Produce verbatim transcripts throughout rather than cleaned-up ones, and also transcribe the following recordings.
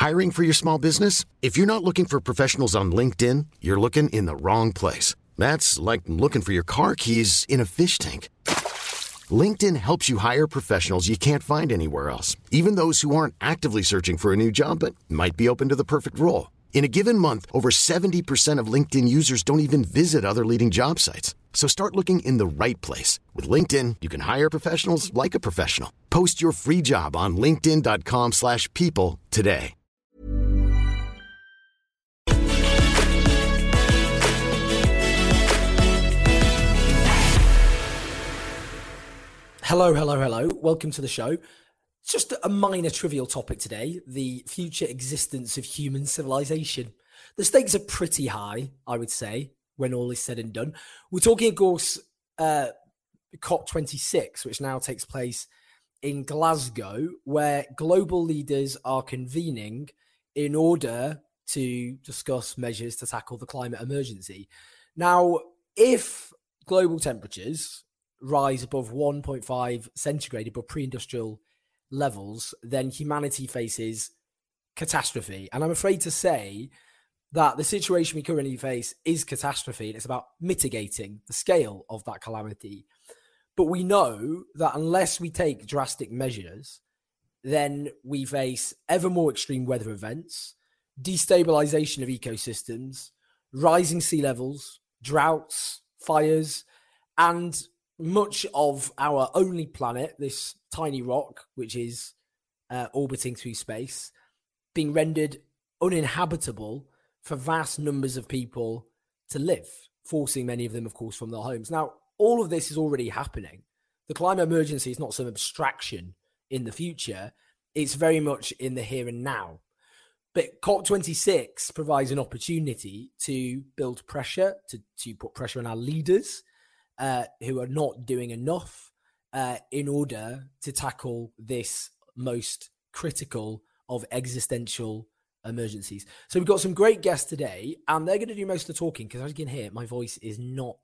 Hiring for your small business? If you're not looking for professionals on LinkedIn, you're looking in the wrong place. That's like looking for your car keys in a fish tank. LinkedIn helps you hire professionals you can't find anywhere else, even those who aren't actively searching for a new job but might be open to the perfect role. In a given month, over seventy percent of LinkedIn users don't even visit other leading job sites. So start looking in the right place. With LinkedIn, you can hire professionals like a professional. Post your free job on linkedin.com slash people today. Hello, hello, hello. Welcome to the show. Just a minor trivial topic today, the future existence of human civilization. The stakes are pretty high, I would say, when all is said and done. We're talking, of course, uh, COP twenty-six, which now takes place in Glasgow, where global leaders are convening in order to discuss measures to tackle the climate emergency. Now, if global temperatures rise above one point five centigrade, above pre-industrial levels, then humanity faces catastrophe. And I'm afraid to say that the situation we currently face is catastrophe. It's about mitigating the scale of that calamity. But we know that unless we take drastic measures, then we face ever more extreme weather events, destabilization of ecosystems, rising sea levels, droughts, fires, and much of our only planet, this tiny rock, which is uh, orbiting through space, being rendered uninhabitable for vast numbers of people to live, forcing many of them, of course, from their homes. Now, all of this is already happening. The climate emergency is not some abstraction in the future. It's very much in the here and now. But COP twenty-six provides an opportunity to build pressure, to, to put pressure on our leaders, Uh, who are not doing enough uh, in order to tackle this most critical of existential emergencies. So we've got some great guests today, and they're going to do most of the talking, because as you can hear, my voice is not,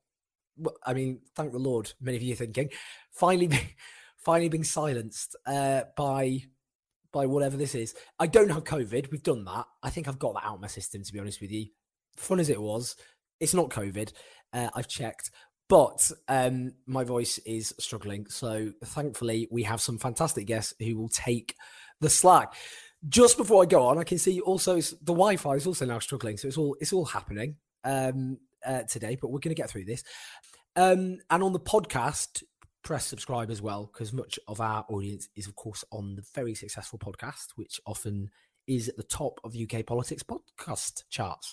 I mean, thank the Lord, many of you are thinking, finally, be, finally being silenced uh, by by whatever this is. I don't have COVID. We've done that. I think I've got that out of my system, to be honest with you. Fun as it was, it's not COVID. Uh, I've checked. But um, my voice is struggling. So thankfully, we have some fantastic guests who will take the slack. Just before I go on, I can see also the Wi-Fi is also now struggling. So it's all it's all happening um, uh, today, but we're going to get through this. Um, and on the podcast, press subscribe as well, because much of our audience is, of course, on the very successful podcast, which often is at the top of U K politics podcast charts.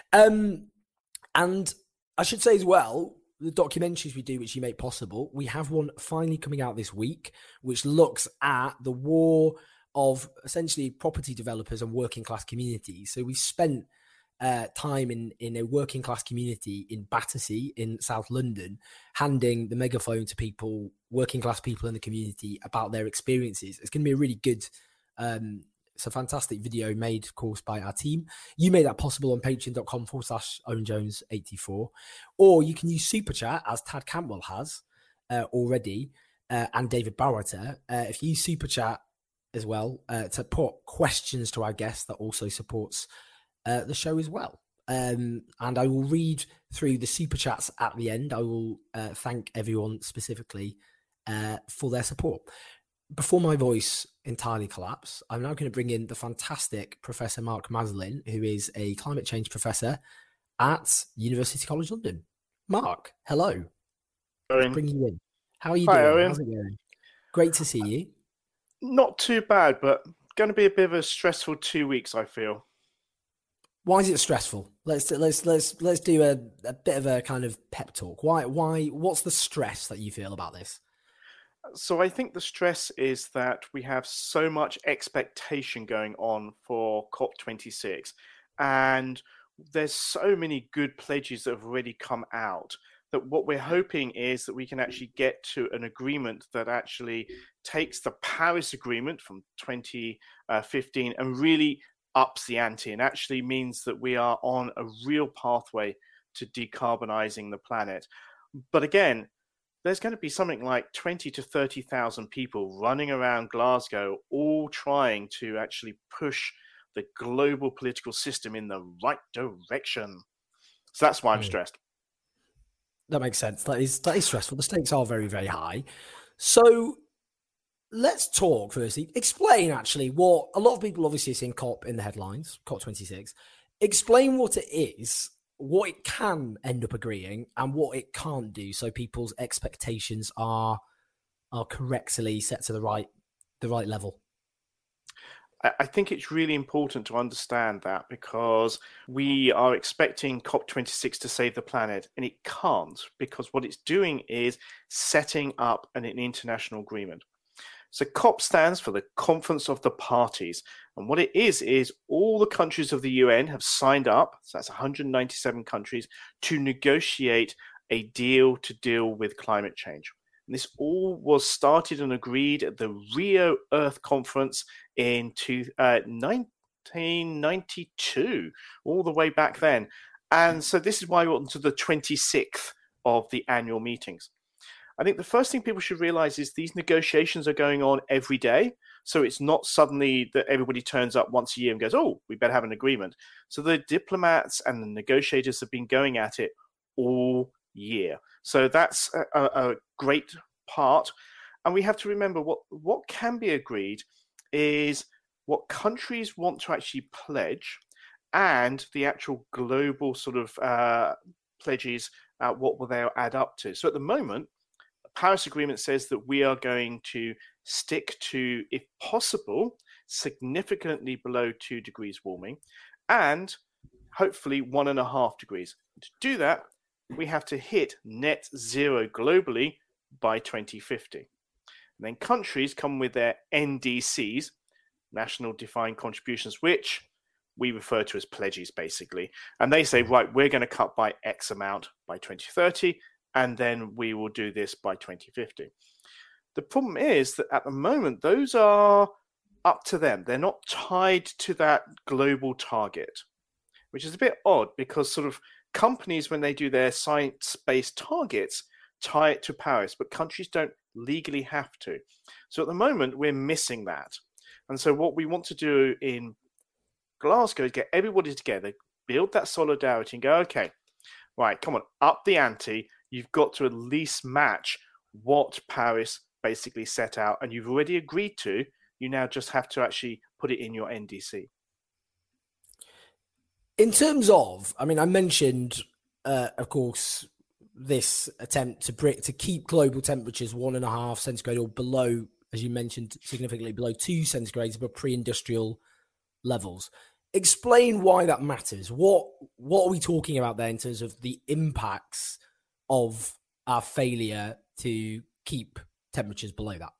Um, and I should say as well, the documentaries we do, which you make possible, we have one finally coming out this week, which looks at the war of essentially property developers and working class communities. So we spent uh, time in, in a working class community in Battersea in South London, handing the megaphone to people, working class people in the community, about their experiences. It's going to be a really good um It's a fantastic video made, of course, by our team. You made that possible on patreon.com forward slash Owen Jones 84. Or you can use Super Chat, as Tad Campbell has uh, already, uh, and David Barwater. Uh, if you use Super Chat as well uh, to put questions to our guests, that also supports uh, the show as well. Um, and I will read through the Super Chats at the end. I will uh, thank everyone specifically uh, for their support. Before my voice entirely collapse, I'm now going to bring in the fantastic Professor Mark Maslin, who is a climate change professor at University College London. Mark, hello. Let's bring you in. How are you Hi, doing? Owen. How's it going? Great to see you. Not too bad, but going to be a bit of a stressful two weeks, I feel. Why is it stressful? Let's let's let's let's do a, a bit of a kind of pep talk. Why why what's the stress that you feel about this? So I think the stress is that we have so much expectation going on for COP twenty-six, and there's so many good pledges that have already come out, that what we're hoping is that we can actually get to an agreement that actually takes the Paris Agreement from twenty fifteen and really ups the ante, and actually means that we are on a real pathway to decarbonizing the planet. But again, there's going to be something like twenty to thirty thousand people running around Glasgow, all trying to actually push the global political system in the right direction. So that's why I'm mm. stressed. That makes sense. That is that is stressful. The stakes are very, very high. So let's talk firstly. Explain actually what a lot of people obviously seeing COP in the headlines, COP twenty-six. Explain what it is, what it can end up agreeing, and what it can't do, so people's expectations are are correctly set to the right the right level. I think it's really important to understand that, because we are expecting COP twenty-six to save the planet, and it can't, because what it's doing is setting up an, an international agreement. So COP stands for the Conference of the Parties. And what it is, is all the countries of the U N have signed up, so that's one hundred ninety-seven countries, to negotiate a deal to deal with climate change. And this all was started and agreed at the Rio Earth Conference in two, uh, nineteen ninety-two, all the way back then. And so this is why we're on to the twenty-sixth of the annual meetings. I think the first thing people should realize is these negotiations are going on every day. So it's not suddenly that everybody turns up once a year and goes, oh, we better have an agreement. So the diplomats and the negotiators have been going at it all year. So that's a, a great part. And we have to remember what, what can be agreed is what countries want to actually pledge, and the actual global sort of uh, pledges, uh, what will they add up to. So at the moment, the Paris Agreement says that we are going to stick to, if possible, significantly below two degrees warming, and hopefully one and a half degrees. To do that, we have to hit net zero globally by twenty fifty. And then countries come with their N D Cs, National Defined Contributions, which we refer to as pledges, basically. And they say, right, we're going to cut by X amount by twenty thirty, and then we will do this by twenty fifty. The problem is that at the moment, those are up to them. They're not tied to that global target, which is a bit odd, because sort of companies, when they do their science-based targets, tie it to Paris, but countries don't legally have to. So at the moment, we're missing that. And so what we want to do in Glasgow is get everybody together, build that solidarity, and go, okay, right, come on, up the ante. You've got to at least match what Paris basically set out, and you've already agreed to. You now just have to actually put it in your N D C. In terms of, I mean, I mentioned, uh, of course, this attempt to bring, to keep global temperatures one and a half centigrade or below, as you mentioned, significantly below two centigrades above pre-industrial levels. Explain why that matters. What what are we talking about there in terms of the impacts of our failure to keep temperatures below that?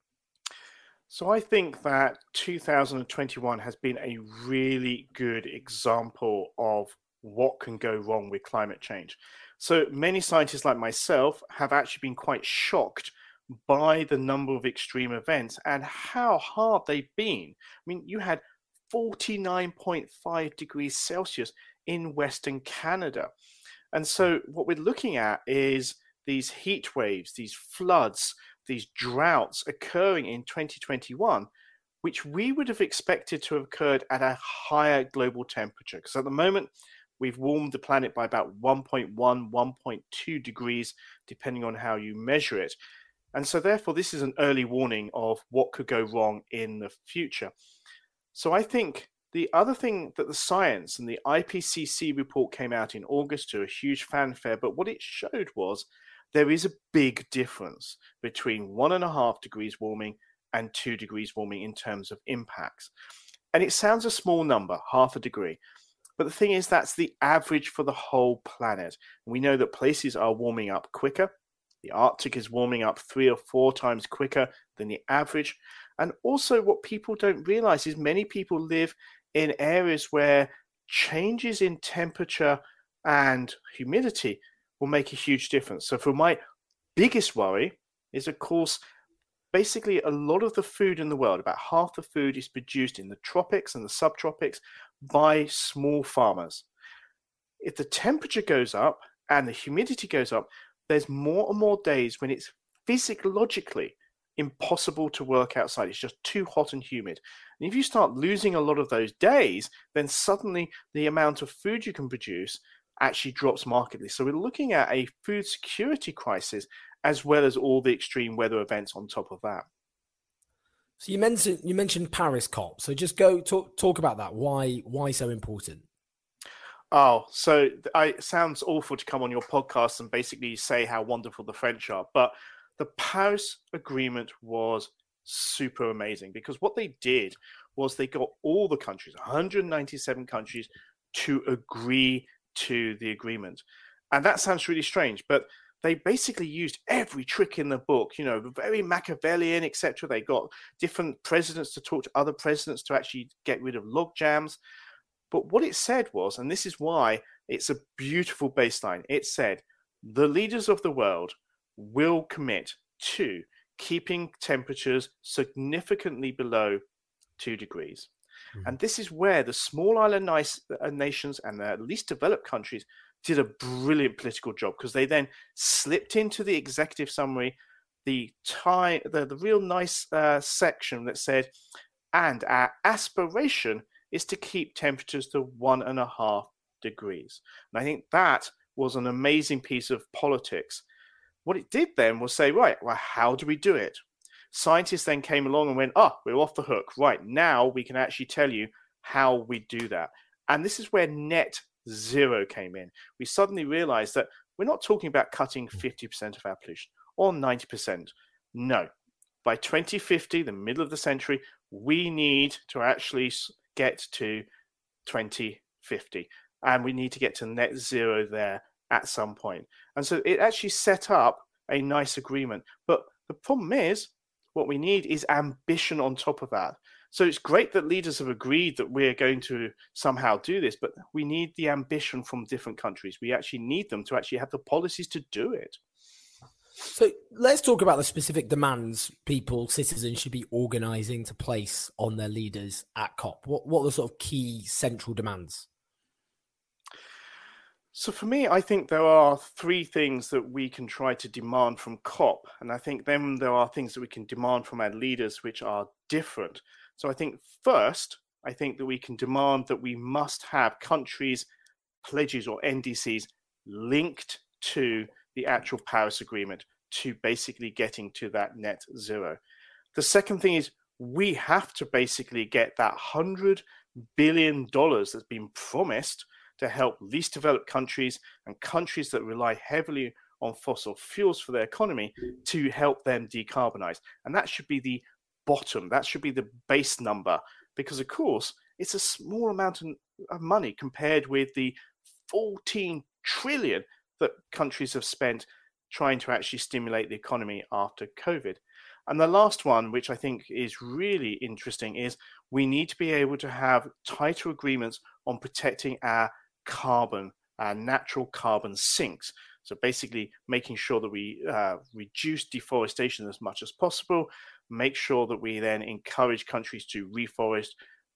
So I think that two thousand twenty-one has been a really good example of what can go wrong with climate change. So many scientists like myself have actually been quite shocked by the number of extreme events and how hard they've been. I mean, you had forty-nine point five degrees Celsius in Western Canada. And so what we're looking at is these heat waves, these floods, these droughts occurring in twenty twenty-one, which we would have expected to have occurred at a higher global temperature. Because at the moment, we've warmed the planet by about one point one, one point two degrees, depending on how you measure it. And so therefore, this is an early warning of what could go wrong in the future. So I think the other thing that the science and the I P C C report came out in August to a huge fanfare, but what it showed was there is a big difference between one and a half degrees warming and two degrees warming in terms of impacts. And it sounds a small number, half a degree. But the thing is, that's the average for the whole planet. We know that places are warming up quicker. The Arctic is warming up three or four times quicker than the average. And also what people don't realize is many people live in areas where changes in temperature and humidity will make a huge difference. So for my biggest worry is, of course, basically a lot of the food in the world, about half the food is produced in the tropics and the subtropics by small farmers. If the temperature goes up and the humidity goes up, there's more and more days when it's physiologically impossible to work outside. It's just too hot and humid. And if you start losing a lot of those days, then suddenly the amount of food you can produce actually drops markedly. So we're looking at a food security crisis as well as all the extreme weather events on top of that. So you mentioned you mentioned Paris COP. So just go talk talk about that. Why why so important? Oh, so I, it sounds awful to come on your podcast and basically say how wonderful the French are, but the Paris Agreement was super amazing because what they did was they got all the countries, one hundred ninety-seven countries, to agree to the agreement. And that sounds really strange, but they basically used every trick in the book, you know, very Machiavellian, et cetera. They got different presidents to talk to other presidents to actually get rid of log jams. But what it said was, and this is why it's a beautiful baseline, it said the leaders of the world will commit to keeping temperatures significantly below two degrees. Mm-hmm. And this is where the small island nice, uh, nations and the least developed countries did a brilliant political job because they then slipped into the executive summary the tie, the, the real nice uh, section that said, and our aspiration is to keep temperatures to one and a half degrees. And I think that was an amazing piece of politics. What it did then was say, right, well, how do we do it? Scientists then came along and went, oh, we're off the hook. Right, now we can actually tell you how we do that. And this is where net zero came in. We suddenly realized that we're not talking about cutting fifty percent of our pollution or ninety percent. No. By twenty fifty, the middle of the century, we need to actually get to twenty fifty. And we need to get to net zero there at some point. And so it actually set up a nice agreement. But the problem is, what we need is ambition on top of that. So it's great that leaders have agreed that we're going to somehow do this, but we need the ambition from different countries. We actually need them to actually have the policies to do it. So let's talk about the specific demands people, citizens should be organising to place on their leaders at COP. What, what are the sort of key central demands? So for me, I think there are three things that we can try to demand from COP. And I think then there are things that we can demand from our leaders which are different. So I think first, I think that we can demand that we must have countries' pledges or N D Cs linked to the actual Paris Agreement to basically getting to that net zero. The second thing is we have to basically get that one hundred billion dollars that's been promised to help least developed countries and countries that rely heavily on fossil fuels for their economy to help them decarbonize. And that should be the bottom. That should be the base number, because of course, it's a small amount of money compared with the fourteen trillion that countries have spent trying to actually stimulate the economy after COVID. And the last one, which I think is really interesting, is we need to be able to have tighter agreements on protecting our carbon, our natural carbon sinks. So basically making sure that we uh, reduce deforestation as much as possible, make sure that we then encourage countries to reforest,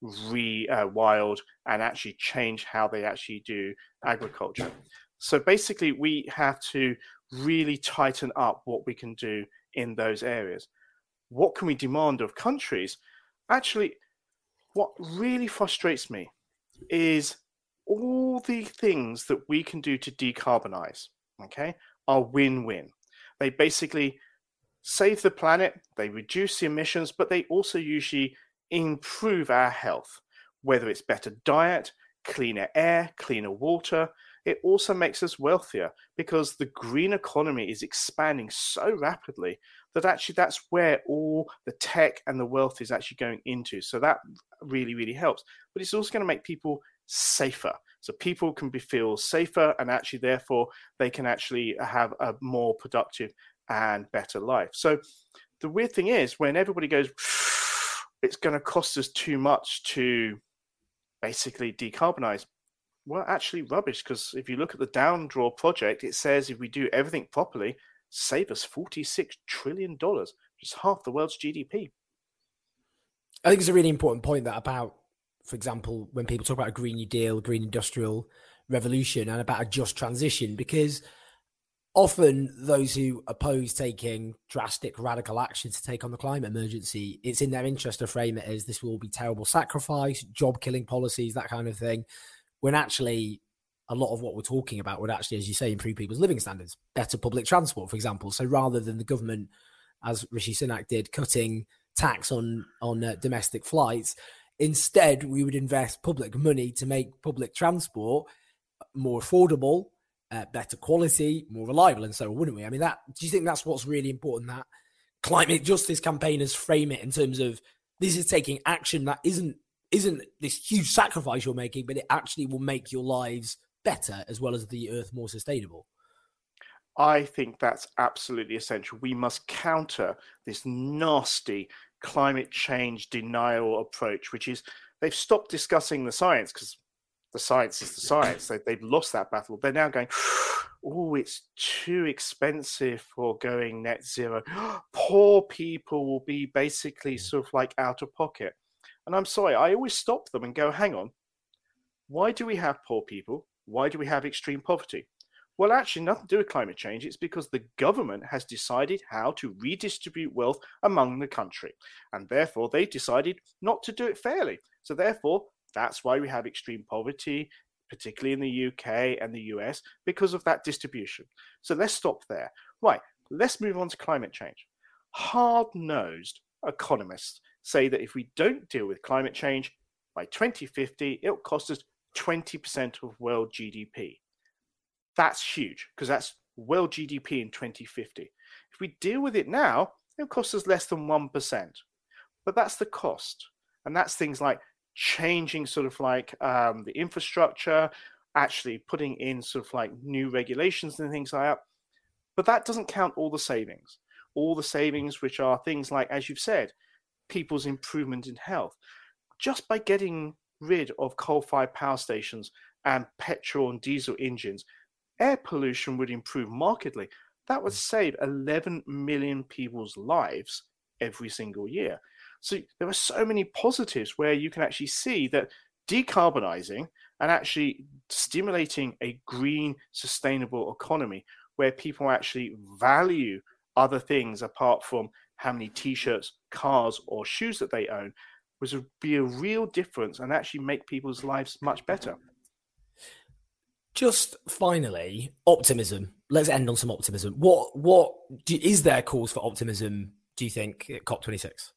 re-wild, uh, and actually change how they actually do agriculture. So basically we have to really tighten up what we can do in those areas. What can we demand of countries? Actually, what really frustrates me is all the things that we can do to decarbonize, okay, are win-win. They basically save the planet, they reduce the emissions, but they also usually improve our health, whether it's better diet, cleaner air, cleaner water. It also makes us wealthier because the green economy is expanding so rapidly that actually that's where all the tech and the wealth is actually going into. So that really, really helps. But it's also going to make people safer. So people can be feel safer, and actually therefore they can actually have a more productive and better life. So the weird thing is when everybody goes, it's going to cost us too much to basically decarbonize. Well, actually rubbish, because if you look at the Downdraw project, it says if we do everything properly, save us forty-six trillion dollars, which is half the world's G D P. I think it's a really important point that about, for example, when people talk about a Green New Deal, Green Industrial Revolution, and about a just transition, because often those who oppose taking drastic, radical action to take on the climate emergency, it's in their interest to frame it as this will be terrible sacrifice, job-killing policies, that kind of thing, when actually a lot of what we're talking about would actually, as you say, improve people's living standards, better public transport, for example. So rather than the government, as Rishi Sunak did, cutting tax on, on uh, domestic flights, instead we would invest public money to make public transport more affordable, Uh, better quality, more reliable, and so on, wouldn't we? I mean, that do you think that's what's really important, that climate justice campaigners frame it in terms of this is taking action that isn't isn't this huge sacrifice you're making, but it actually will make your lives better as well as the earth more sustainable? I think that's absolutely essential. We must counter this nasty climate change denial approach, which is they've stopped discussing the science because the science is the science. They, they've lost that battle. They're now going, oh, it's too expensive for going net zero. Poor people will be basically sort of like out of pocket. And I'm sorry, I always stop them and go, hang on, why do we have poor people? Why do we have extreme poverty? Well, actually, nothing to do with climate change. It's because the government has decided how to redistribute wealth among the country. And therefore, they decided not to do it fairly. So therefore, that's why we have extreme poverty, particularly in the U K and the U S, because of that distribution. So let's stop there. Right, let's move on to climate change. Hard-nosed economists say that if we don't deal with climate change, by twenty fifty, it'll cost us twenty percent of world G D P. That's huge, because that's world G D P in twenty fifty. If we deal with it now, it'll cost us less than one percent. But that's the cost. And that's things like changing sort of like um, the infrastructure, actually putting in sort of like new regulations and things like that. But that doesn't count all the savings. All the savings, which are things like, as you've said, people's improvement in health. Just by getting rid of coal-fired power stations and petrol and diesel engines, air pollution would improve markedly. That would save eleven million people's lives every single year. So there are so many positives where you can actually see that decarbonizing and actually stimulating a green, sustainable economy where people actually value other things apart from how many t-shirts, cars, or shoes that they own would be a real difference and actually make people's lives much better. Just finally, optimism. Let's end on some optimism. What what do, is there cause for optimism, do you think, at COP twenty-six?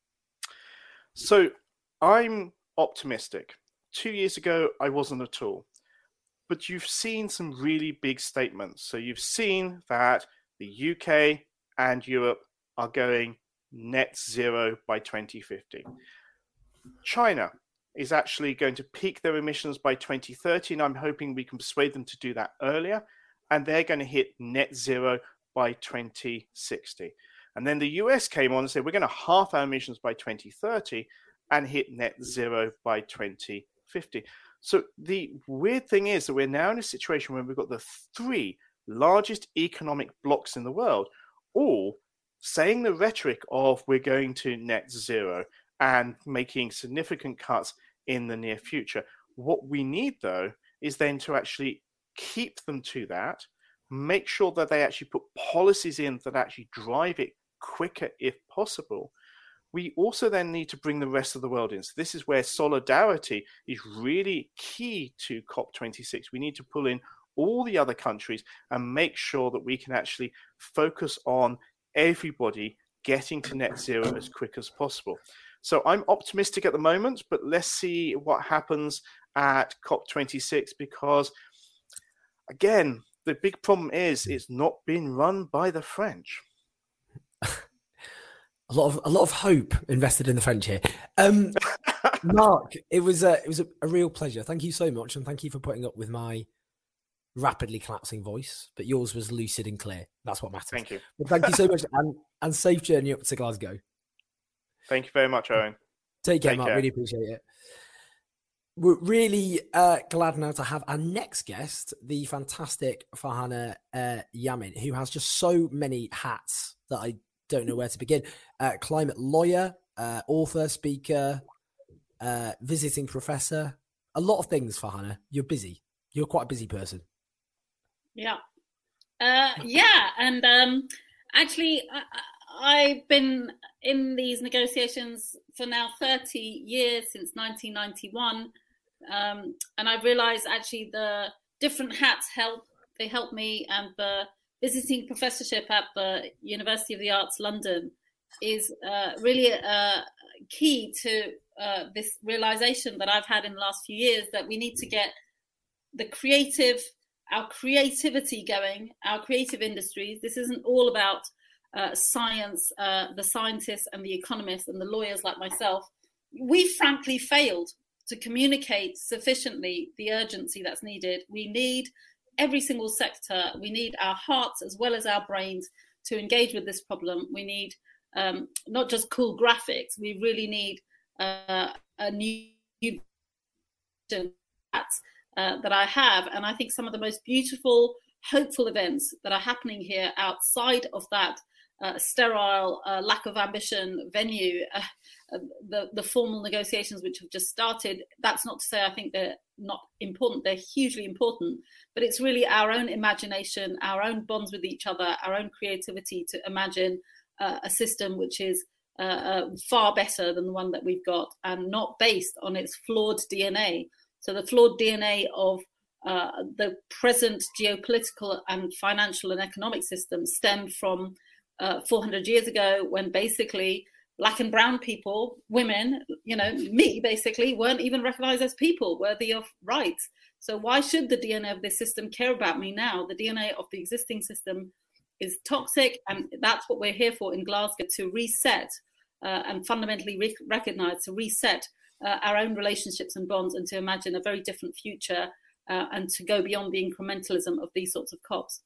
So I'm optimistic. Two years ago, I wasn't at all. But you've seen some really big statements. So you've seen that the U K and Europe are going net zero by twenty fifty. China is actually going to peak their emissions by twenty thirty, and I'm hoping we can persuade them to do that earlier. And they're going to hit net zero by twenty sixty. And then the U S came on and said, we're going to halve our emissions by twenty thirty and hit net zero by twenty fifty. So the weird thing is that we're now in a situation where we've got the three largest economic blocks in the world all saying the rhetoric of we're going to net zero and making significant cuts in the near future. What we need, though, is then to actually keep them to that, make sure that they actually put policies in that actually drive it quicker if possible. We also then need to bring the rest of the world in. So this is where solidarity is really key to COP twenty-six. We need to pull in all the other countries and make sure that we can actually focus on everybody getting to net zero as quick as possible. So I'm optimistic at the moment, but let's see what happens at COP twenty-six, because again, the big problem is it's not being run by the French. A lot of a lot of hope invested in the French here. Um, Mark, it was a, it was a, a real pleasure. Thank you so much, and thank you for putting up with my rapidly collapsing voice. But yours was lucid and clear. That's what matters. Thank you. Well, thank you so much, and, and safe journey up to Glasgow. Thank you very much, Owen. Take care, Take Mark. care. Really appreciate it. We're really uh, glad now to have our next guest, the fantastic Farhana uh, Yamin, who has just so many hats that I don't know where to begin. Uh, climate lawyer, uh, author, speaker, uh, visiting professor, a lot of things, Farhana. You're busy. You're quite a busy person. Yeah. Uh, yeah, and um, actually, I, I've been in these negotiations for now thirty years, since nineteen ninety-one, um, and I've realised actually the different hats help. They help me, and the visiting professorship at the University of the Arts London is uh, really uh, key to uh, this realisation that I've had in the last few years, that we need to get the creative our creativity going, our creative industries. This isn't all about uh, science, uh, the scientists and the economists and the lawyers like myself. We frankly failed to communicate sufficiently the urgency that's needed. We need every single sector. We need our hearts as well as our brains to engage with this problem. We need um, not just cool graphics. We really need uh, a new vision that's Uh, that I have. And I think some of the most beautiful, hopeful events that are happening here outside of that uh, sterile, uh, lack of ambition venue, uh, uh, the, the formal negotiations which have just started, that's not to say I think they're not important. They're hugely important, but it's really our own imagination, our own bonds with each other, our own creativity to imagine uh, a system which is uh, uh, far better than the one that we've got, and not based on its flawed D N A. So the flawed D N A of uh, the present geopolitical and financial and economic system stemmed from uh, four hundred years ago, when basically black and brown people, women, you know, me basically, weren't even recognized as people worthy of rights. So why should the D N A of this system care about me now? The D N A of the existing system is toxic, and that's what we're here for in Glasgow, to reset uh, and fundamentally re- recognize, to reset Uh, our own relationships and bonds, and to imagine a very different future, uh, and to go beyond the incrementalism of these sorts of COPs.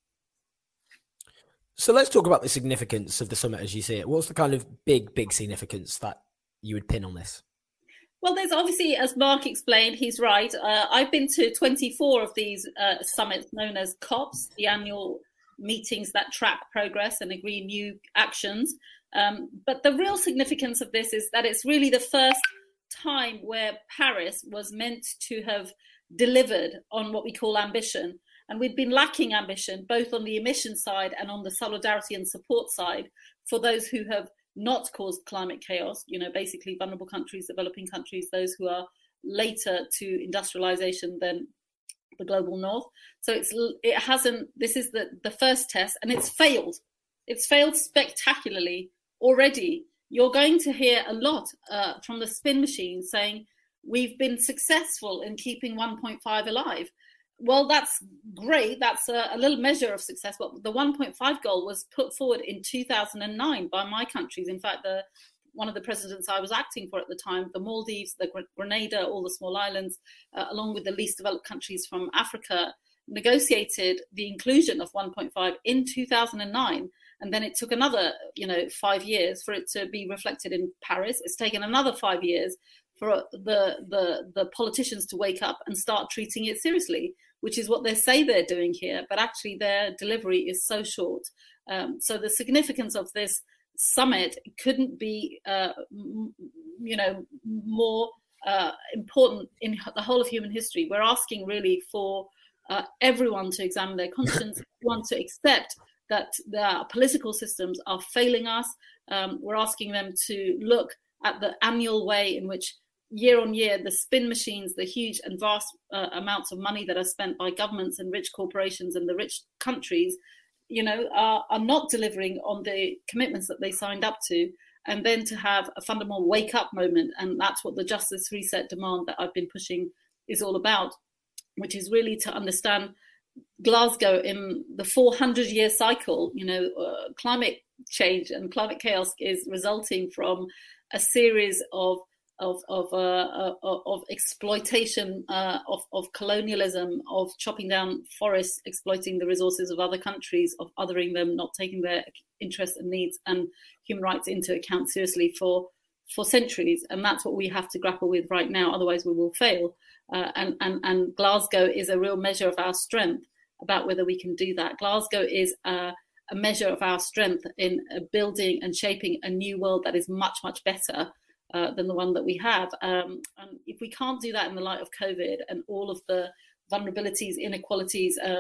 So let's talk about the significance of the summit as you see it. What's the kind of big, big significance that you would pin on this? Well, there's obviously, as Mark explained, he's right. Uh, I've been to twenty-four of these uh, summits known as COPs, the annual meetings that track progress and agree new actions. Um, but the real significance of this is that it's really the first time where Paris was meant to have delivered on what we call ambition. And we've been lacking ambition, both on the emission side and on the solidarity and support side, for those who have not caused climate chaos, you know, basically vulnerable countries, developing countries, those who are later to industrialization than the global north. So it's it hasn't, this is the, the first test, and it's failed. It's failed spectacularly already. You're going to hear a lot uh, from the spin machine saying, we've been successful in keeping one point five alive. Well, that's great. That's a, a little measure of success. But the one point five goal was put forward in two thousand nine by my countries. In fact, the one of the presidents I was acting for at the time, the Maldives, the Grenada, all the small islands, uh, along with the least developed countries from Africa, negotiated the inclusion of one point five in two thousand nine. And then it took another, you know, five years for it to be reflected in Paris. It's taken another five years for the the the politicians to wake up and start treating it seriously, which is what they say they're doing here. But actually their delivery is so short. Um, so the significance of this summit couldn't be, uh, m- you know, more uh, important in the whole of human history. We're asking really for uh, everyone to examine their conscience, everyone to accept that the political systems are failing us. Um, we're asking them to look at the annual way in which year on year, the spin machines, the huge and vast uh, amounts of money that are spent by governments and rich corporations and the rich countries, you know, are, are not delivering on the commitments that they signed up to. And then to have a fundamental wake up moment. And that's what the Justice Reset demand that I've been pushing is all about, which is really to understand Glasgow in the four hundred year cycle. You know, uh, climate change and climate chaos is resulting from a series of of of uh, uh, of exploitation, uh, of of colonialism, of chopping down forests, exploiting the resources of other countries, of othering them, not taking their interests and needs and human rights into account seriously for for centuries. And that's what we have to grapple with right now. Otherwise, we will fail. Uh, and and and Glasgow is a real measure of our strength about whether we can do that. Glasgow is a, a measure of our strength in uh, building and shaping a new world that is much much better Uh, than the one that we have. Um, and if we can't do that in the light of COVID and all of the vulnerabilities, inequalities uh,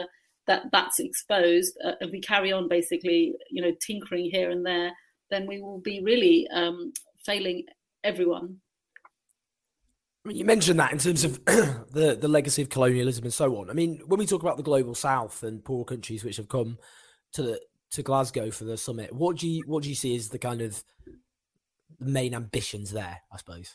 that that's exposed, uh, if we carry on basically, you know, tinkering here and there, then we will be really um, failing everyone. I mean, you mentioned that in terms of the, the legacy of colonialism and so on. I mean, when we talk about the global south and poor countries which have come to the, to Glasgow for the summit, what do you what do you see as the kind of main ambitions there, I suppose?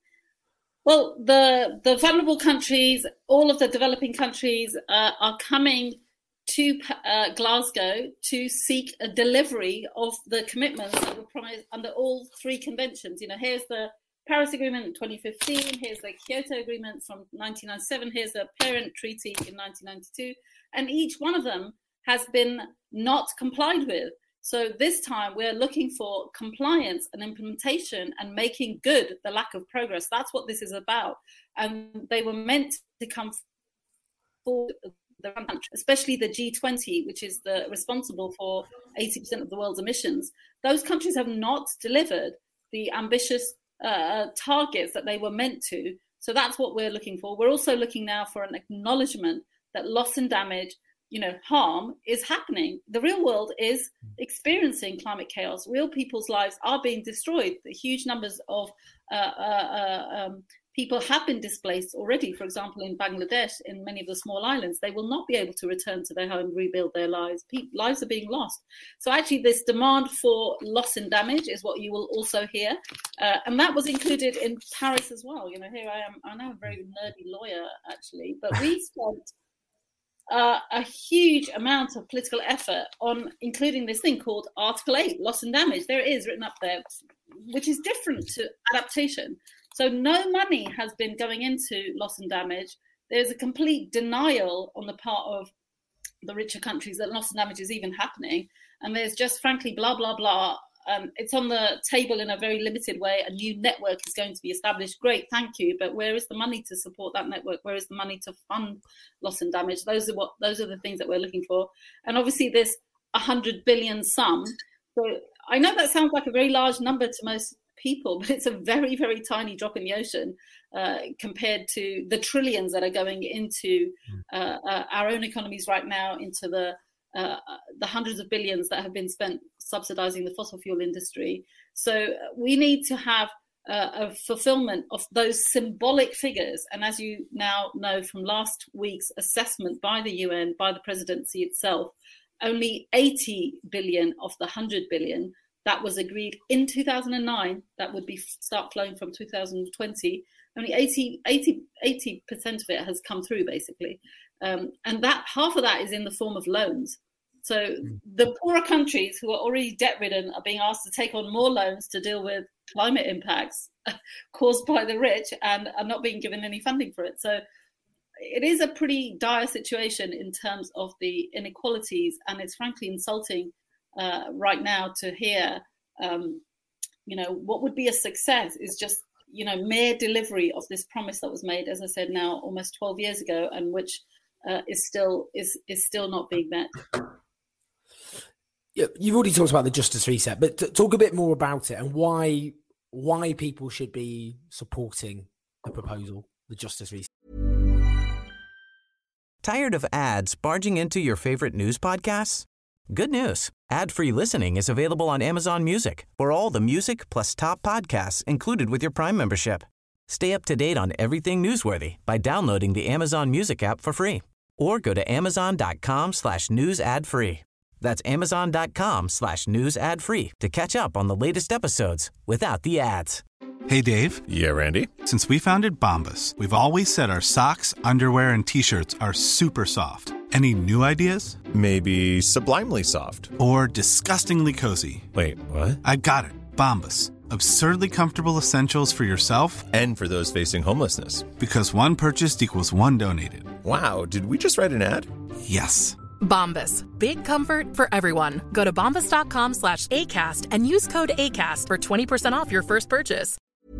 Well, the the vulnerable countries, all of the developing countries uh, are coming to uh, Glasgow to seek a delivery of the commitments that were promised under all three conventions. You know, here's the Paris Agreement in twenty fifteen, here's the Kyoto Agreement from nineteen ninety-seven, here's the Parent Treaty in nineteen ninety-two, and each one of them has been not complied with. So this time we're looking for compliance and implementation and making good the lack of progress. That's what this is about. And they were meant to come forward, especially the G twenty, which is the responsible for eighty percent of the world's emissions. Those countries have not delivered the ambitious uh, targets that they were meant to. So that's what we're looking for. We're also looking now for an acknowledgement that loss and damage, you know, harm is happening. The real world is experiencing climate chaos. Real people's lives are being destroyed. The huge numbers of uh, uh, uh, um, people have been displaced already. For example, in Bangladesh, in many of the small islands, they will not be able to return to their home, rebuild their lives. Pe- lives are being lost. So actually this demand for loss and damage is what you will also hear. Uh, and that was included in Paris as well. You know, here I am, I'm now a very nerdy lawyer, actually, but we spent Uh, a huge amount of political effort on including this thing called Article eight, loss and damage. There it is written up there, which is different to adaptation. So no money has been going into loss and damage. There's a complete denial on the part of the richer countries that loss and damage is even happening. And there's just frankly, blah, blah, blah. Um, it's on the table in a very limited way. A new network is going to be established. Great, thank you. But where is the money to support that network? Where is the money to fund loss and damage? Those are what those are the things that we're looking for. And obviously, this one hundred billion sum. So I know that sounds like a very large number to most people, but it's a very, very tiny drop in the ocean uh, compared to the trillions that are going into uh, uh, our own economies right now, into the uh, the hundreds of billions that have been spent subsidizing the fossil fuel industry. So we need to have uh, a fulfillment of those symbolic figures. And as you now know from last week's assessment by the U N, by the presidency itself, only eighty billion of the one hundred billion that was agreed in two thousand nine, that would be start flowing from two thousand twenty, only eighty, eighty, eighty percent of it has come through, basically. Um, and that half of that is in the form of loans. So the poorer countries who are already debt-ridden are being asked to take on more loans to deal with climate impacts caused by the rich and are not being given any funding for it. So it is a pretty dire situation in terms of the inequalities, and it's frankly insulting uh, right now to hear, um, you know, what would be a success is just, you know, mere delivery of this promise that was made, as I said, now almost twelve years ago, and which uh, is still is is still not being met. Yeah, you've already talked about the Justice Reset, but t- talk a bit more about it and why why people should be supporting the proposal, the Justice Reset. Tired of ads barging into your favorite news podcasts? Good news. Ad-free listening is available on Amazon Music for all the music plus top podcasts included with your Prime membership. Stay up to date on everything newsworthy by downloading the Amazon Music app for free or go to amazon.com slash news ad free. That's amazon.com slash news ad free to catch up on the latest episodes without the ads. Hey, Dave. Yeah, Randy. Since we founded Bombas, we've always said our socks, underwear, and T-shirts are super soft. Any new ideas? Maybe sublimely soft. Or disgustingly cozy. Wait, what? I got it. Bombas. Absurdly comfortable essentials for yourself and for those facing homelessness. Because one purchased equals one donated. Wow, did we just write an ad? Yes. Bombas. Big comfort for everyone. Go to bombas.com slash ACAST and use code ACAST for twenty percent off your first purchase.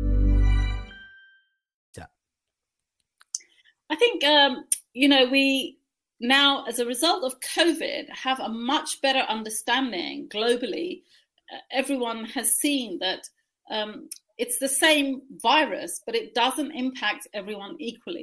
I think, um, you know, we now, as a result of COVID, have a much better understanding globally. Uh, everyone has seen that um, it's the same virus, but it doesn't impact everyone equally.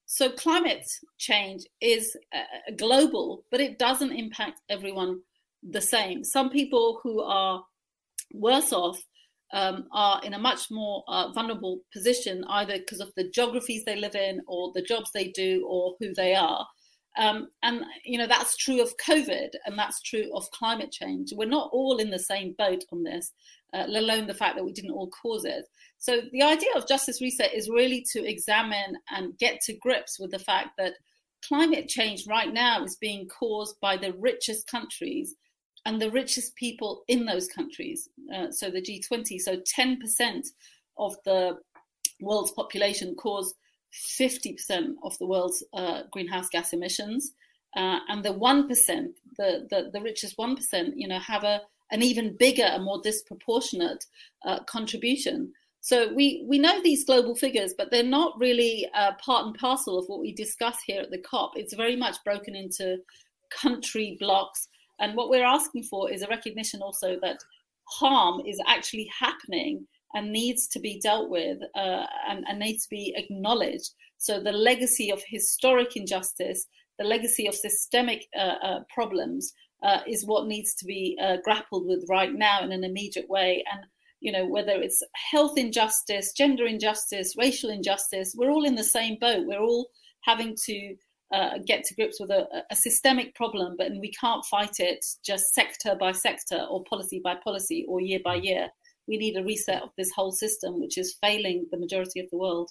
So climate change is uh, global, but it doesn't impact everyone the same. Some people who are worse off um, are in a much more uh, vulnerable position, either because of the geographies they live in or the jobs they do or who they are. Um, and, you know, that's true of COVID and that's true of climate change. We're not all in the same boat on this, uh, let alone the fact that we didn't all cause it. So the idea of Justice Reset is really to examine and get to grips with the fact that climate change right now is being caused by the richest countries and the richest people in those countries. Uh, so the G twenty, so ten percent of the world's population cause fifty percent of the world's uh, greenhouse gas emissions. Uh, and the one percent, the, the, the richest one percent, you know, have a an even bigger and more disproportionate uh, contribution. So we, we know these global figures, but they're not really uh, part and parcel of what we discuss here at the COP. It's very much broken into country blocks. And what we're asking for is a recognition also that harm is actually happening and needs to be dealt with uh, and, and needs to be acknowledged. So the legacy of historic injustice, the legacy of systemic uh, uh, problems uh, is what needs to be uh, grappled with right now in an immediate way. And, you know, whether it's health injustice, gender injustice, racial injustice, we're all in the same boat. We're all having to uh, get to grips with a, a systemic problem, but we can't fight it just sector by sector or policy by policy or year by year. We need a reset of this whole system, which is failing the majority of the world.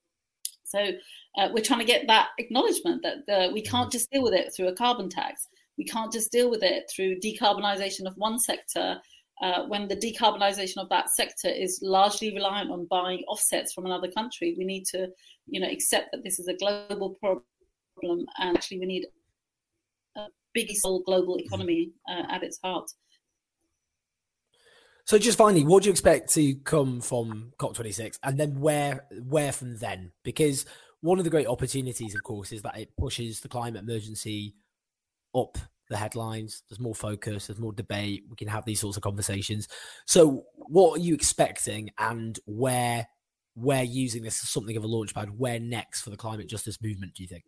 So uh, we're trying to get that acknowledgement that uh, we can't just deal with it through a carbon tax. We can't just deal with it through decarbonisation of one sector uh, when the decarbonisation of that sector is largely reliant on buying offsets from another country. We need to, you know, accept that this is a global problem, and actually we need a big global economy uh, at its heart. So just finally, what do you expect to come from COP twenty-six, and then where where from then? Because one of the great opportunities, of course, is that it pushes the climate emergency up the headlines. There's more focus, there's more debate. We can have these sorts of conversations. So what are you expecting, and where where using this as something of a launchpad, where next for the climate justice movement, do you think?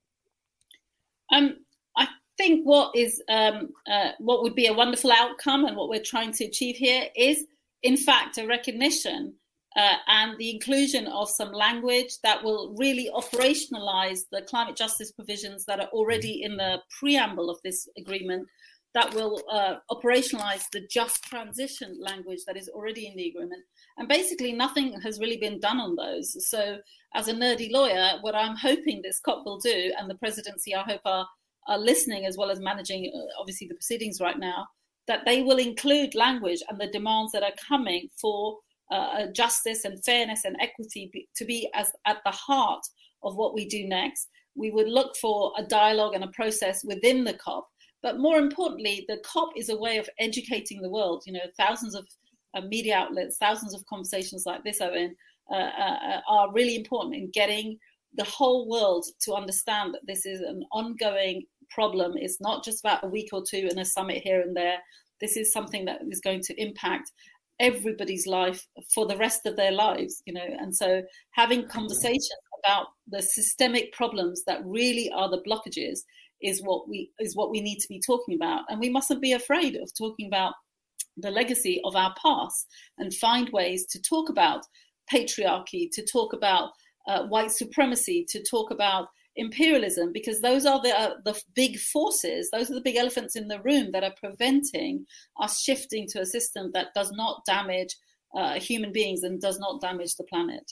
Um, I think what is um, uh, what would be a wonderful outcome and what we're trying to achieve here is, in fact, a recognition uh, and the inclusion of some language that will really operationalize the climate justice provisions that are already in the preamble of this agreement, that will uh, operationalize the just transition language that is already in the agreement. And basically nothing has really been done on those. So as a nerdy lawyer, what I'm hoping this COP will do, and the presidency, I hope, are, are listening as well as managing, uh, obviously, the proceedings right now, that they will include language and the demands that are coming for uh, justice and fairness and equity be, to be as at the heart of what we do next. We would look for a dialogue and a process within the COP. But more importantly, the COP is a way of educating the world. You know, thousands of uh, media outlets, thousands of conversations like this, Owen, uh, uh, are really important in getting the whole world to understand that this is an ongoing problem. It's not just about a week or two and a summit here and there. This is something that is going to impact everybody's life for the rest of their lives, you know. And so having conversations about the systemic problems that really are the blockages is what we is what we need to be talking about. And we mustn't be afraid of talking about the legacy of our past and find ways to talk about patriarchy, to talk about uh, white supremacy, to talk about imperialism, because those are the uh, the big forces, those are the big elephants in the room that are preventing us shifting to a system that does not damage uh, human beings and does not damage the planet.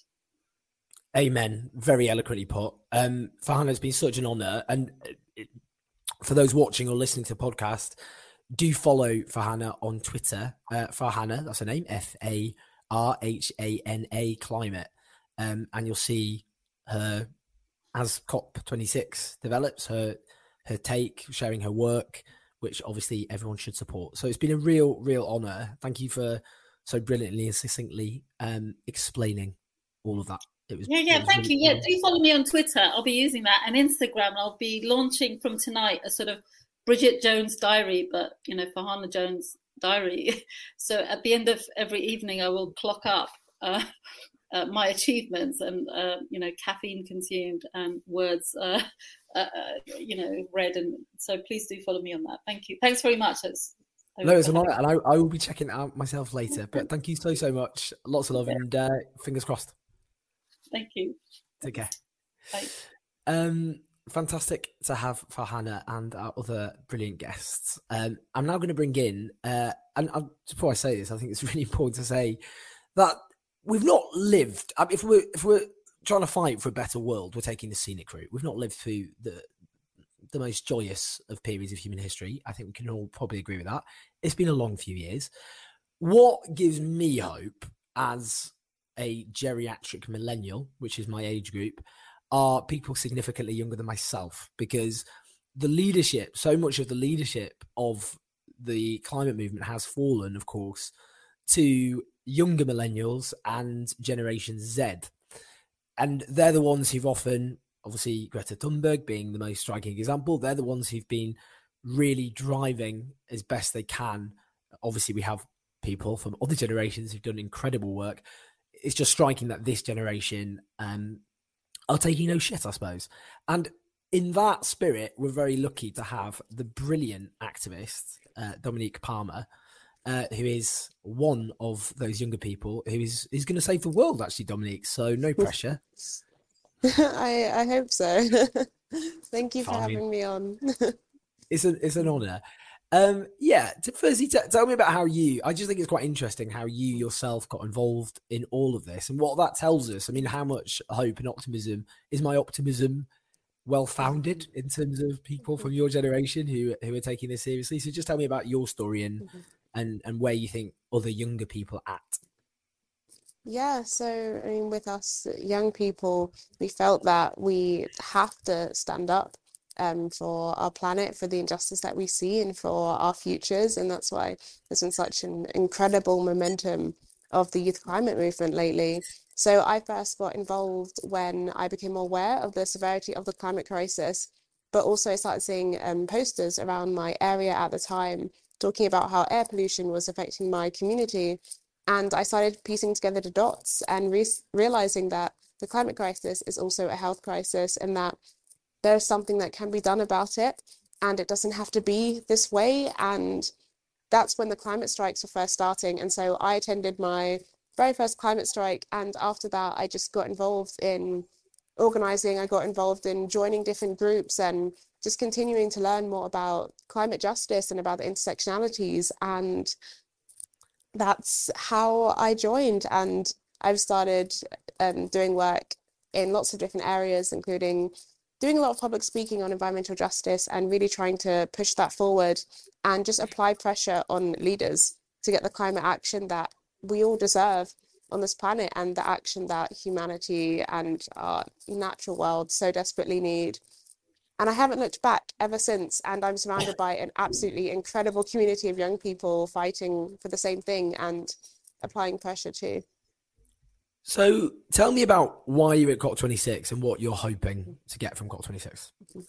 Amen. Very eloquently put. Um, Farhana, it's been such an honour. And for those watching or listening to the podcast, do follow Farhana on Twitter. Uh, Farhana, that's her name, F A R H A N A Climate. Um, and you'll see her as COP twenty-six develops, her her take, sharing her work, which obviously everyone should support. So it's been a real, real honour. Thank you for so brilliantly and succinctly um, explaining all of that. It was, yeah, yeah, it was thank really you. cool. Yeah, do follow me on Twitter. I'll be using that, and Instagram. I'll be launching from tonight a sort of Bridget Jones diary, but, you know, Farhana Jones diary. So at the end of every evening, I will clock up uh, uh, my achievements and, uh, you know, caffeine consumed and words, uh, uh, you know, read. And so please do follow me on that. Thank you. Thanks very much. It's, no, it's an honour, and I, I will be checking it out myself later. But thank you so, so much. Lots of love, and uh, fingers crossed. Thank you. Take care. Bye. Um, fantastic to have Farhana and our other brilliant guests. Um, I'm now going to bring in, uh, and I, before I say this, I think it's really important to say that we've not lived. I mean, if we're if we're trying to fight for a better world, we're taking the scenic route. We've not lived through the the most joyous of periods of human history. I think we can all probably agree with that. It's been a long few years. What gives me hope as a geriatric millennial, which is my age group, are people significantly younger than myself, because the leadership, so much of the leadership of the climate movement has fallen, of course, to younger millennials and Generation Z. And they're the ones who've often, obviously Greta Thunberg being the most striking example, they're the ones who've been really driving as best they can. Obviously, we have people from other generations who've done incredible work. It's just striking that this generation um, are taking no shit, I suppose. And in that spirit, we're very lucky to have the brilliant activist, uh, Dominique Palmer, uh, who is one of those younger people who is, is going to save the world, actually, Dominique. So no pressure. I, I hope so. Thank you for Fine. having me on. It's, a, it's an honour. Um, yeah, to, firstly, t- tell me about how you, I just think it's quite interesting how you yourself got involved in all of this and what that tells us. I mean, how much hope and optimism, is my optimism well-founded in terms of people from your generation who, who are taking this seriously? So just tell me about your story and, mm-hmm. and, and where you think other younger people are at. Yeah, so I mean, with us young people, we felt that we have to stand up um, for our planet, for the injustice that we see and for our futures. And that's why there's been such an incredible momentum of the youth climate movement lately. So I first got involved when I became aware of the severity of the climate crisis, but also I started seeing um, posters around my area at the time talking about how air pollution was affecting my community. And I started piecing together the dots and re- realizing that the climate crisis is also a health crisis and that there's something that can be done about it and it doesn't have to be this way. And that's when the climate strikes were first starting. And so I attended my very first climate strike. And after that, I just got involved in organizing. I got involved in joining different groups and just continuing to learn more about climate justice and about the intersectionalities. And that's how I joined, and I've started um, doing work in lots of different areas, including doing a lot of public speaking on environmental justice and really trying to push that forward and just apply pressure on leaders to get the climate action that we all deserve on this planet and the action that humanity and our natural world so desperately need. And I haven't looked back ever since. And I'm surrounded by an absolutely incredible community of young people fighting for the same thing and applying pressure too. So tell me about why you're at COP twenty-six and what you're hoping to get from COP twenty-six.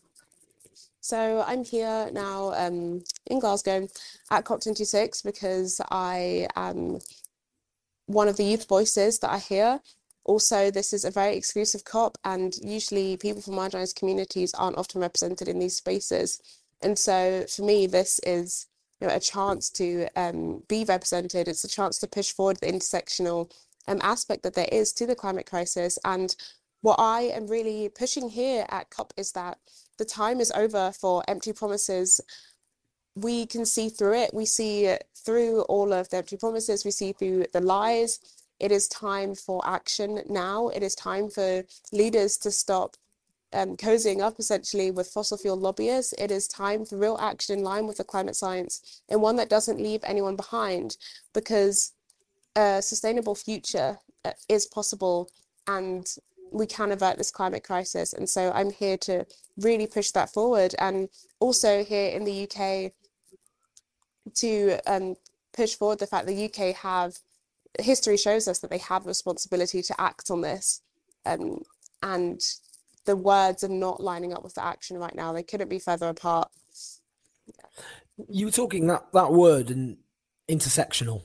So I'm here now um, in Glasgow at COP twenty-six because I am one of the youth voices that I hear. Also, this is a very exclusive COP, and usually people from marginalised communities aren't often represented in these spaces. And so for me, this is, you know, a chance to um, be represented. It's a chance to push forward the intersectional um, aspect that there is to the climate crisis. And what I am really pushing here at COP is that the time is over for empty promises. We can see through it. We see through all of the empty promises. We see through the lies. It is time for action now. It is time for leaders to stop um, cozying up essentially with fossil fuel lobbyists. It is time for real action in line with the climate science and one that doesn't leave anyone behind, because a sustainable future is possible and we can avert this climate crisis. And so I'm here to really push that forward, and also here in the U K to um, push forward the fact the U K have history shows us that they have a responsibility to act on this, um, and the words are not lining up with the action right now. They couldn't be further apart. Yeah. You were talking that, that word and intersectional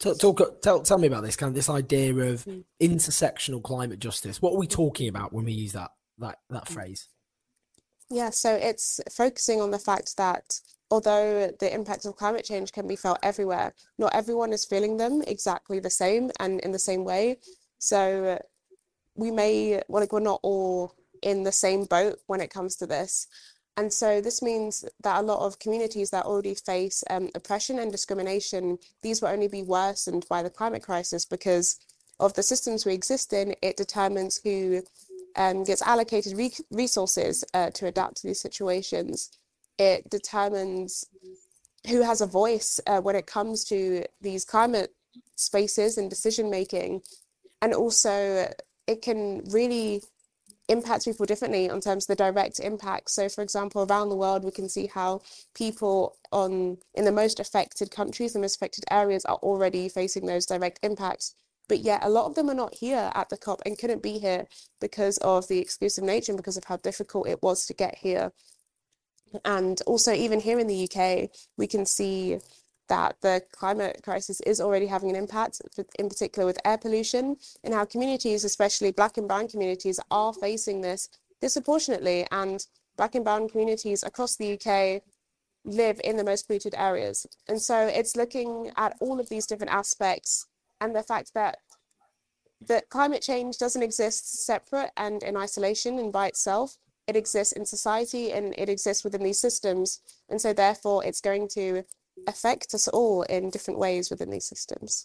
Talk, talk, tell, tell me about this kind of this idea of intersectional climate justice. What are we talking about when we use that that that phrase? Yeah, so it's focusing on the fact that although the impacts of climate change can be felt everywhere, not everyone is feeling them exactly the same and in the same way. So we may, well, like we're not all in the same boat when it comes to this. And so this means that a lot of communities that already face um, oppression and discrimination, these will only be worsened by the climate crisis because of the systems we exist in. It determines who um, gets allocated re- resources uh, to adapt to these situations. It determines who has a voice uh, when it comes to these climate spaces and decision making. And also it can really impact people differently in terms of the direct impact. So for example, around the world, we can see how people on in the most affected countries, the most affected areas are already facing those direct impacts. But yet a lot of them are not here at the COP and couldn't be here because of the exclusive nature and because of how difficult it was to get here. And also even here in the U K, we can see that the climate crisis is already having an impact, in particular with air pollution, and how communities, especially Black and brown communities, are facing this disproportionately. And Black and brown communities across the U K live in the most polluted areas. And so it's looking at all of these different aspects and the fact that that climate change doesn't exist separate and in isolation and by itself. It exists in society and it exists within these systems. And so therefore it's going to affect us all in different ways within these systems.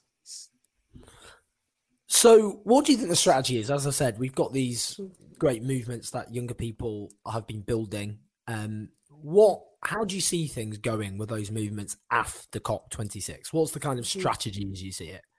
So what do you think the strategy is? As I said, we've got these great movements that younger people have been building. Um, what, how do you see things going with those movements after COP twenty-six? What's the kind of strategy as you see it?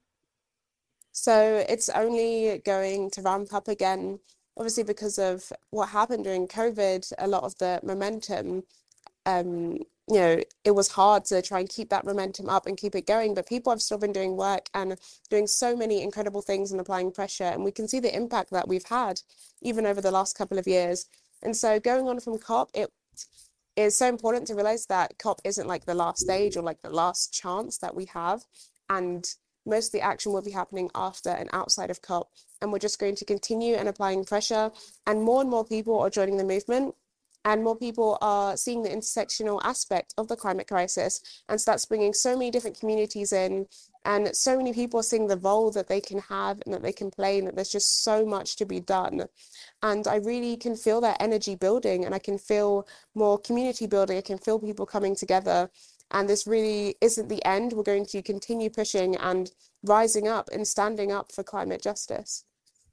So it's only going to ramp up again, obviously because of what happened during COVID. A lot of the momentum, um, you know, it was hard to try and keep that momentum up and keep it going, but people have still been doing work and doing so many incredible things and applying pressure. And we can see the impact that we've had even over the last couple of years. And so going on from COP, it is so important to realize that COP isn't like the last stage or like the last chance that we have. And most of the action will be happening after and outside of COP. And we're just going to continue and applying pressure. And more and more people are joining the movement. And more people are seeing the intersectional aspect of the climate crisis. And so that's bringing so many different communities in. And so many people are seeing the role that they can have and that they can play, and that there's just so much to be done. And I really can feel that energy building, and I can feel more community building. I can feel people coming together. And this really isn't the end. We're going to continue pushing and rising up and standing up for climate justice.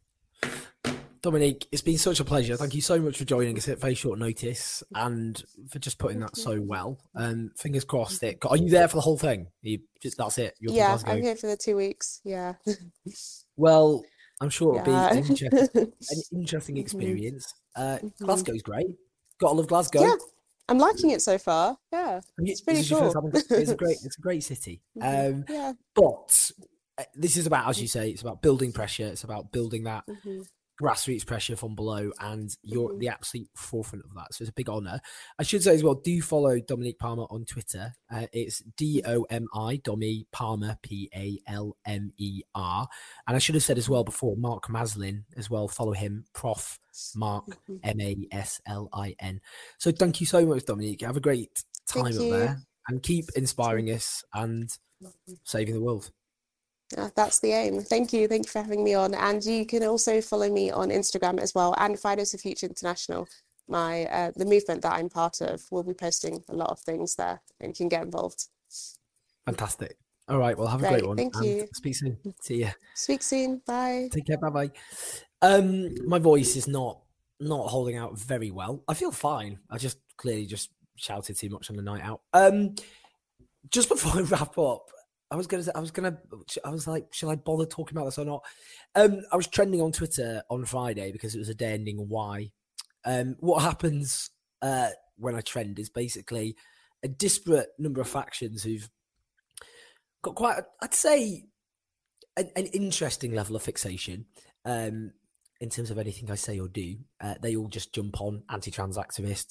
Dominique, it's been such a pleasure. Thank you so much for joining us at very short notice and for just putting that so well. Um, fingers crossed. It. Are you there for the whole thing? You just, that's it. You're yeah, I'm here for the two weeks. Yeah. Well, I'm sure it'll yeah. be an interesting, an interesting experience. Uh, Glasgow's great. Gotta love Glasgow. Yeah, I'm liking it so far. Yeah, it's pretty cool. It's a great, it's a great city. Um, yeah. But this is about, as you say, it's about building pressure. It's about building that. Mm-hmm. grassroots pressure from below, and you're the absolute forefront of that. So it's a big honour. I should say as well, do follow Dominique Palmer on Twitter. Uh, it's D O M I, Domi Palmer, P A L M E R. And I should have said as well before, Mark Maslin as well. Follow him, Prof Mark, M A S L I N. So thank you so much, Dominique. Have a great time up there and keep inspiring us and saving the world. Uh, that's the aim. Thank you. Thank you for having me on. And you can also follow me on Instagram as well, and Fridays for Future International, my uh, the movement that I'm part of. We'll be posting a lot of things there, and you can get involved. Fantastic. All right. Well, have a Great. great one. Thank and you. Speak soon. See ya. Speak soon. Bye. Take care. Bye bye. Um, my voice is not not holding out very well. I feel fine. I just clearly just shouted too much on the night out. Um, just before I wrap up, I was gonna, I was gonna, I was like, shall I bother talking about this or not? Um, I was trending on Twitter on Friday because it was a day ending in Y. Um, what happens uh, when I trend is basically a disparate number of factions who've got quite, a, I'd say, an, an interesting level of fixation um, in terms of anything I say or do. Uh, they all just jump on anti-trans activists.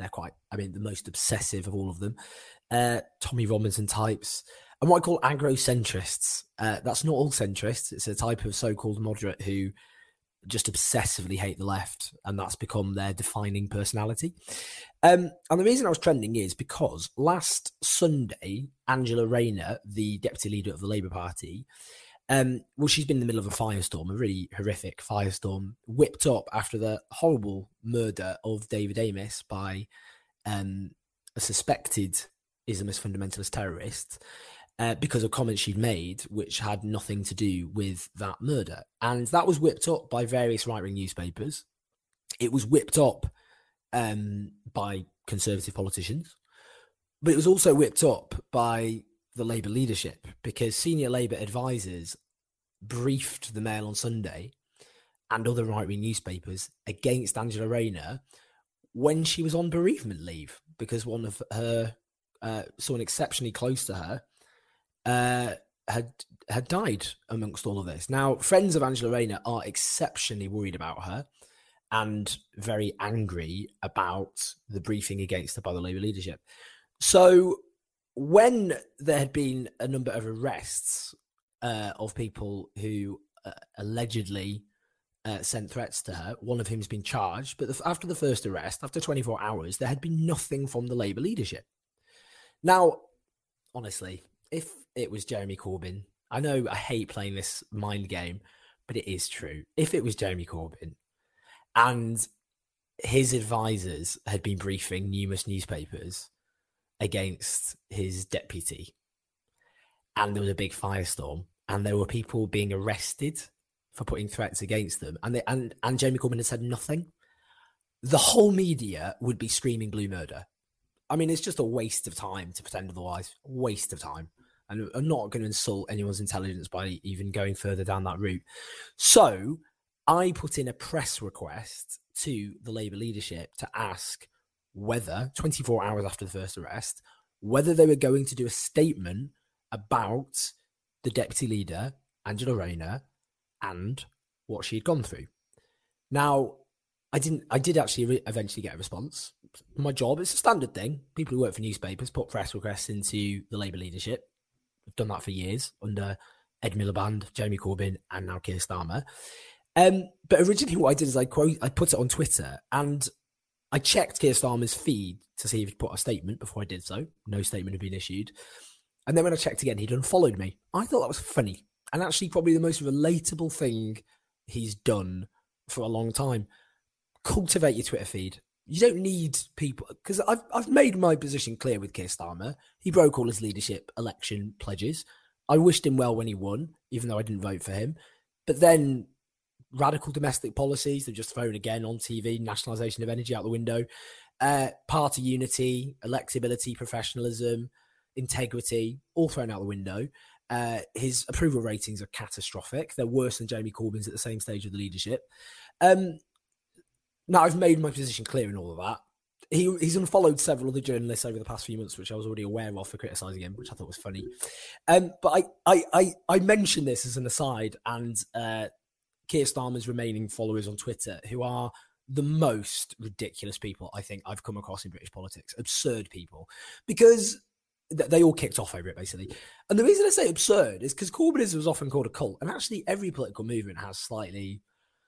They're quite, I mean, the most obsessive of all of them. Uh, Tommy Robinson types, and what I call agrocentrists. Uh, that's not all centrists. It's a type of so-called moderate who just obsessively hate the left, and that's become their defining personality. Um, and the reason I was trending is because last Sunday, Angela Rayner, the deputy leader of the Labour Party, um, well, she's been in the middle of a firestorm, a really horrific firestorm, whipped up after the horrible murder of David Amess by um, a suspected Islamist fundamentalist terrorist. Uh, because of comments she'd made, which had nothing to do with that murder. And that was whipped up by various right-wing newspapers. It was whipped up um, by conservative politicians. But it was also whipped up by the Labour leadership, because senior Labour advisors briefed the Mail on Sunday and other right-wing newspapers against Angela Rayner when she was on bereavement leave, because one of her, uh, someone exceptionally close to her, Uh, had had died amongst all of this. Now, friends of Angela Rayner are exceptionally worried about her and very angry about the briefing against her by the Labour leadership. So when there had been a number of arrests uh, of people who uh, allegedly uh, sent threats to her, one of whom has been charged, but the, after the first arrest, after twenty-four hours, there had been nothing from the Labour leadership. Now, honestly, if it was Jeremy Corbyn, I know I hate playing this mind game, but it is true. If it was Jeremy Corbyn and his advisors had been briefing numerous newspapers against his deputy, and there was a big firestorm, and there were people being arrested for putting threats against them, and they, and, and Jeremy Corbyn had said nothing, the whole media would be screaming blue murder. I mean, it's just a waste of time to pretend otherwise. Waste of time. And I'm not going to insult anyone's intelligence by even going further down that route. So I put in a press request to the Labour leadership to ask whether, twenty-four hours after the first arrest, whether they were going to do a statement about the deputy leader, Angela Rayner, and what she had gone through. Now, I didn't. I did actually re- eventually get a response. My job, it's a standard thing. People who work for newspapers put press requests into the Labour leadership. I've done that for years under Ed Miliband, Jeremy Corbyn, and now Keir Starmer. Um, but originally what I did is I quote, I put it on Twitter, and I checked Keir Starmer's feed to see if he'd put a statement before I did so. No statement had been issued. And then when I checked again, he'd unfollowed me. I thought that was funny, and actually probably the most relatable thing he's done for a long time. Cultivate your Twitter feed. You don't need people, because I've I've made my position clear with Keir Starmer. He broke all his leadership election pledges. I wished him well when he won, even though I didn't vote for him. But then radical domestic policies, they've just thrown again on T V, nationalisation of energy out the window, uh, party unity, electability, professionalism, integrity, all thrown out the window. Uh, his approval ratings are catastrophic. They're worse than Jeremy Corbyn's at the same stage of the leadership. Um, Now, I've made my position clear in all of that. He, he's unfollowed several other journalists over the past few months, which I was already aware of for criticising him, which I thought was funny. Um, but I, I, I, I mentioned this as an aside, and uh, Keir Starmer's remaining followers on Twitter, who are the most ridiculous people I think I've come across in British politics. Absurd people. Because th- they all kicked off over it, basically. And the reason I say absurd is because Corbynism was often called a cult. And actually, every political movement has slightly...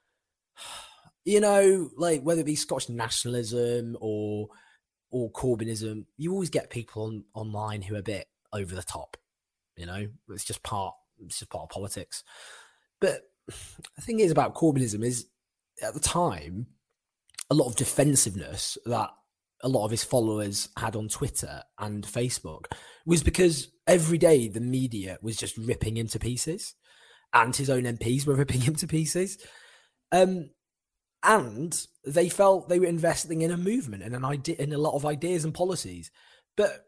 You know, like whether it be Scottish nationalism or or Corbynism, you always get people on, online who are a bit over the top. You know, it's just part it's just part of politics. But the thing is about Corbynism is, at the time, a lot of defensiveness that a lot of his followers had on Twitter and Facebook was because every day the media was just ripping him to pieces, and his own M Ps were ripping him to pieces. Um. And they felt they were investing in a movement and an idea, in a lot of ideas and policies. But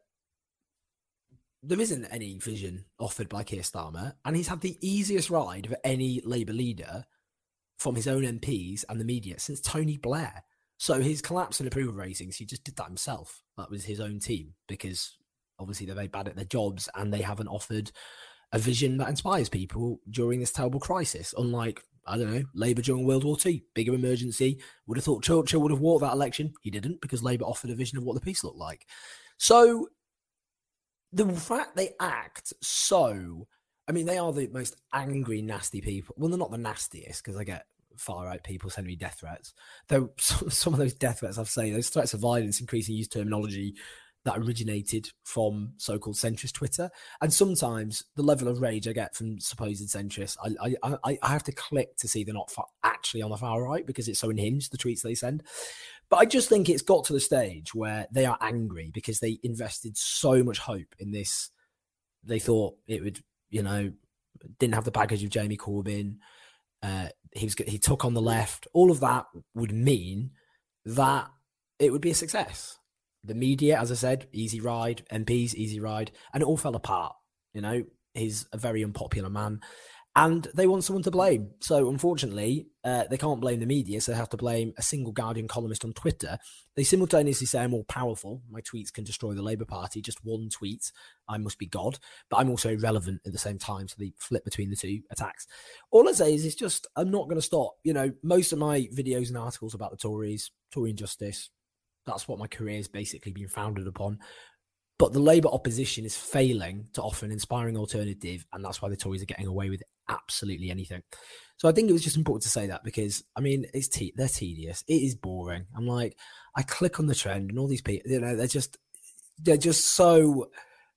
there isn't any vision offered by Keir Starmer, and he's had the easiest ride of any Labour leader from his own M Ps and the media since Tony Blair. So his collapse in approval ratings, he just did that himself. That was his own team, because obviously they're very bad at their jobs and they haven't offered a vision that inspires people during this terrible crisis, unlike I don't know, Labour during World War Two, bigger emergency. Would have thought Churchill would have walked that election. He didn't, because Labour offered a vision of what the peace looked like. So the fact they act so, I mean, they are the most angry, nasty people. Well, they're not the nastiest, because I get far-right people sending me death threats. Though some of those death threats, I've said, those threats of violence increasingly use terminology that originated from so-called centrist Twitter. And sometimes the level of rage I get from supposed centrists, I I, I have to click to see they're not far, actually on the far right, because it's so unhinged, the tweets they send. But I just think it's got to the stage where they are angry because they invested so much hope in this. They thought it would, you know, didn't have the baggage of Jeremy Corbyn. Uh, he was he took on the left. All of that would mean that it would be a success. The media, as I said, easy ride. M Ps, easy ride. And it all fell apart. You know, he's a very unpopular man. And they want someone to blame. So, unfortunately, uh, they can't blame the media, so they have to blame a single Guardian columnist on Twitter. They simultaneously say I'm all powerful. My tweets can destroy the Labour Party. Just one tweet. I must be God. But I'm also irrelevant at the same time, so they flip between the two attacks. All I say is it's just, I'm not going to stop. You know, most of my videos and articles about the Tories, Tory injustice, that's what my career has basically been founded upon. But the Labour opposition is failing to offer an inspiring alternative, and that's why the Tories are getting away with absolutely anything. So I think it was just important to say that, because, I mean, it's te- they're tedious. It is boring. I'm like, I click on the trend and all these people, you know, they're just, they're just so,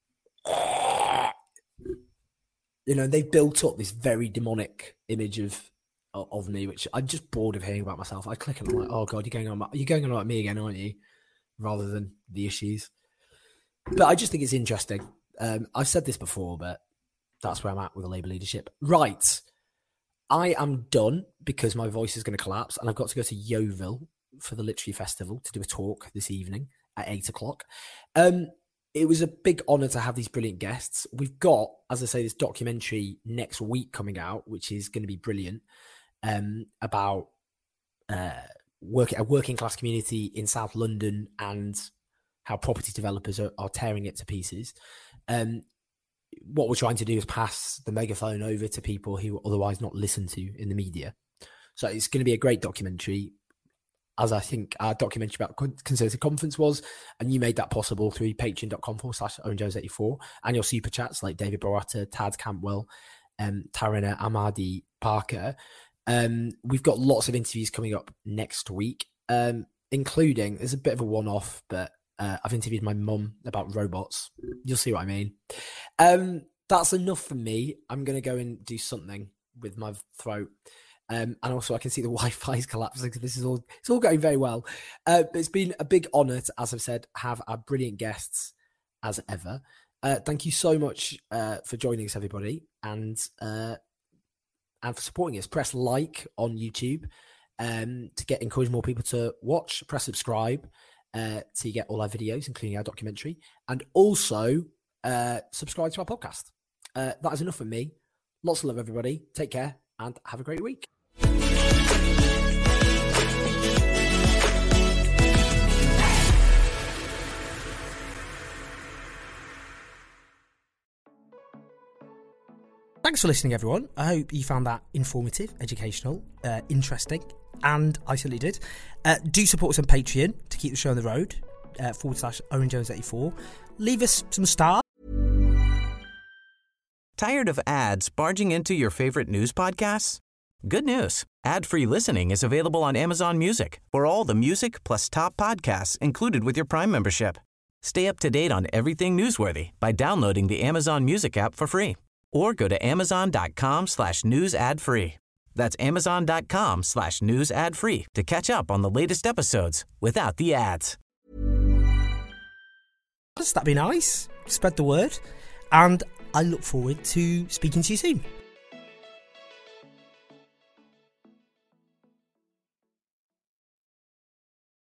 you know, they've built up this very demonic image of of me, which I'm just bored of hearing about myself. I click and I'm like, oh God, you're going on about, you're going on about me again, aren't you? Rather than the issues. But I just think it's interesting. Um, I've said this before, but that's where I'm at with the Labour leadership. Right. I am done because my voice is going to collapse, and I've got to go to Yeovil for the Literary Festival to do a talk this evening at eight o'clock. Um, it was a big honour to have these brilliant guests. We've got, as I say, this documentary next week coming out, which is going to be brilliant, um, about uh, work, a working class community in South London and how property developers are, are tearing it to pieces. Um, what we're trying to do is pass the megaphone over to people who otherwise not listened to in the media. So it's going to be a great documentary, as I think our documentary about Conservative Conference was, and you made that possible through patreon.com forward slash Owen Jones eighty-four, and your super chats like David Boratta, Tad Campbell, um, Tarina Amadi Parker. Um, we've got lots of interviews coming up next week, um, including, there's a bit of a one-off, but uh, I've interviewed my mum about robots. You'll see what I mean. Um, that's enough for me. I'm going to go and do something with my throat. Um, and also I can see the Wi-Fi is collapsing. So this is all, it's all going very well. Uh, but it's been a big honour to, as I've said, have our brilliant guests as ever. Uh, thank you so much uh, for joining us, everybody. And, uh, and for supporting us. Press like on YouTube um, to get encourage more people to watch. Press subscribe uh, so you get all our videos, including our documentary. And also uh, subscribe to our podcast. Uh, that is enough from me. Lots of love, everybody. Take care and have a great week. Thanks for listening, everyone. I hope you found that informative, educational, uh, interesting, and I certainly did. Uh, do support us on Patreon to keep the show on the road, uh, forward slash Owen Jones eighty-four. Leave us some stars. Tired of ads barging into your favorite news podcasts? Good news. Ad-free listening is available on Amazon Music for all the music plus top podcasts included with your Prime membership. Stay up to date on everything newsworthy by downloading the Amazon Music app for free. Or go to amazon.com slash news ad free. That's amazon.com slash news ad free to catch up on the latest episodes without the ads. That'd be nice. Spread the word. And I look forward to speaking to you soon.